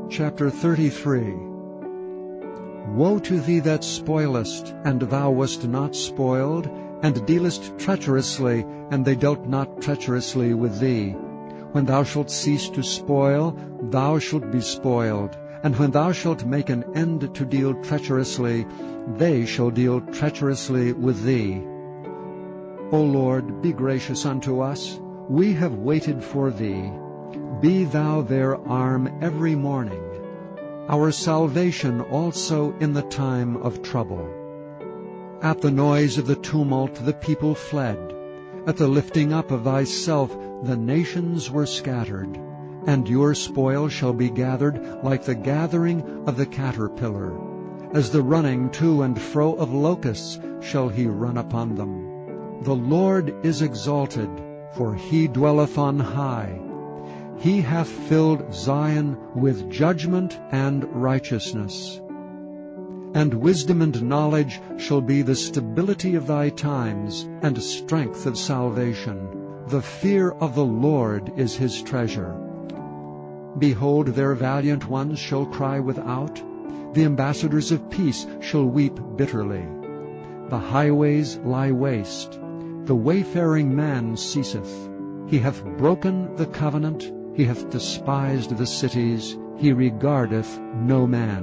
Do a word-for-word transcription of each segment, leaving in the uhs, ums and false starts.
Chapter thirty-three. Woe to thee that spoilest, and thou wast not spoiled, and dealest treacherously, and they dealt not treacherously with thee. When thou shalt cease to spoil, thou shalt be spoiled, and when thou shalt make an end to deal treacherously, they shall deal treacherously with thee. O Lord, be gracious unto us. We have waited for thee. Be thou their arm every morning, our salvation also in the time of trouble. At the noise of the tumult the people fled. At the lifting up of thyself the nations were scattered. And your spoil shall be gathered like the gathering of the caterpillar. As the running to and fro of locusts shall he run upon them. The Lord is exalted, for he dwelleth on high. He hath filled Zion with judgment and righteousness. And wisdom and knowledge shall be the stability of thy times, and strength of salvation. The fear of the Lord is his treasure. Behold, their valiant ones shall cry without. The ambassadors of peace shall weep bitterly. The highways lie waste. The wayfaring man ceaseth. He hath broken the covenant. He hath despised the cities. He regardeth no man.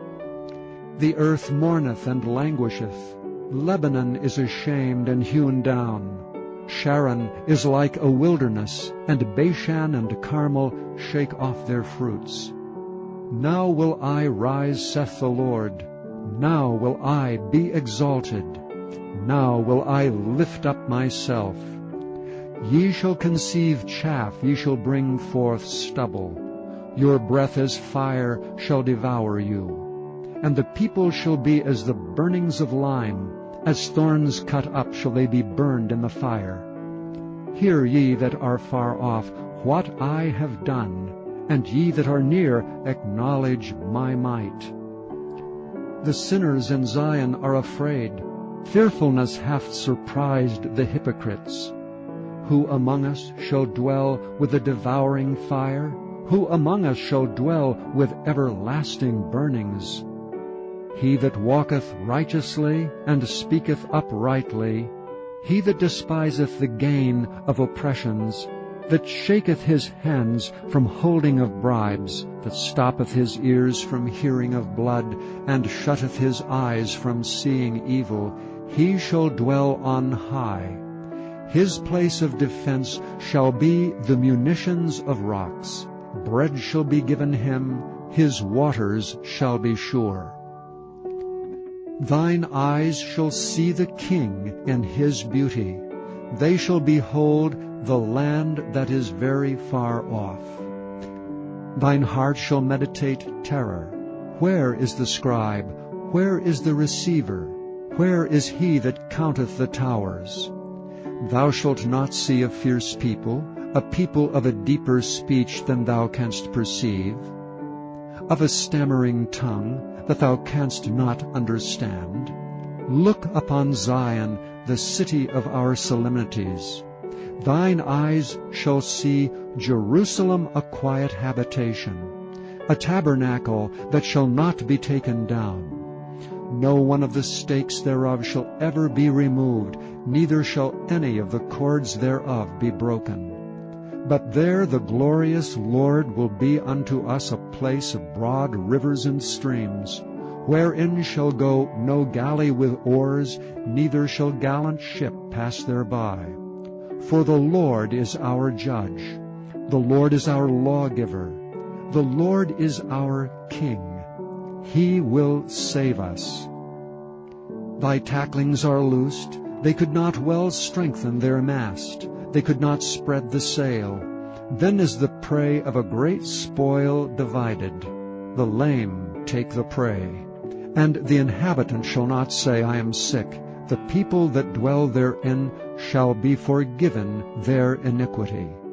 The earth mourneth and languisheth. Lebanon is ashamed and hewn down. Sharon is like a wilderness, and Bashan and Carmel shake off their fruits. Now will I rise, saith the Lord. Now will I be exalted. Now will I lift up myself. Ye shall conceive chaff, ye shall bring forth stubble. Your breath as fire shall devour you. And the people shall be as the burnings of lime. As thorns cut up shall they be burned in the fire. Hear ye that are far off what I have done, and ye that are near acknowledge my might. The sinners in Zion are afraid. Fearfulness hath surprised the hypocrites. Who among us shall dwell with the devouring fire? Who among us shall dwell with everlasting burnings? He that walketh righteously and speaketh uprightly, he that despiseth the gain of oppressions, that shaketh his hands from holding of bribes, that stoppeth his ears from hearing of blood, and shutteth his eyes from seeing evil, he shall dwell on high. His place of defense shall be the munitions of rocks. Bread shall be given him, his waters shall be sure. Thine eyes shall see the King in his beauty. They shall behold the land that is very far off. Thine heart shall meditate terror. Where is the scribe? Where is the receiver? Where is he that counteth the towers? Thou shalt not see a fierce people, a people of a deeper speech than thou canst perceive, of a stammering tongue that thou canst not understand. Look upon Zion, the city of our solemnities. Thine eyes shall see Jerusalem a quiet habitation, a tabernacle that shall not be taken down. No one of the stakes thereof shall ever be removed, neither shall any of the cords thereof be broken. But there the glorious Lord will be unto us a place of broad rivers and streams, wherein shall go no galley with oars, neither shall gallant ship pass thereby. For the Lord is our judge, the Lord is our lawgiver, the Lord is our King. He will save us. Thy tacklings are loosed. They could not well strengthen their mast. They could not spread the sail. Then is the prey of a great spoil divided. The lame take the prey. And the inhabitant shall not say, I am sick. The people that dwell therein shall be forgiven their iniquity.